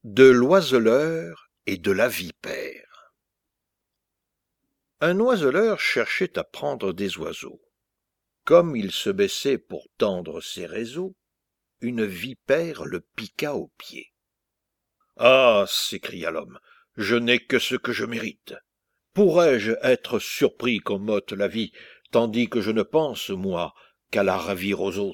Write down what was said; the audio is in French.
De l'oiseleur et de la vipère. Un oiseleur cherchait à prendre des oiseaux. Comme il se baissait pour tendre ses réseaux, une vipère le piqua au pied. « Ah !» s'écria l'homme, « je n'ai que ce que je mérite. Pourrais-je être surpris qu'on m'ôte la vie, tandis que je ne pense, moi, qu'à la ravir aux autres ?»